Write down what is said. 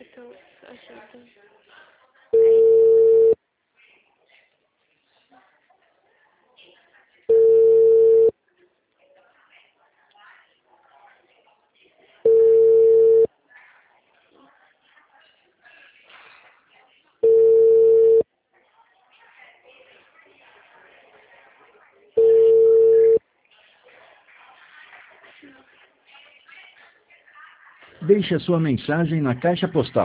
Então, ajuda. Deixe a sua mensagem na caixa postal.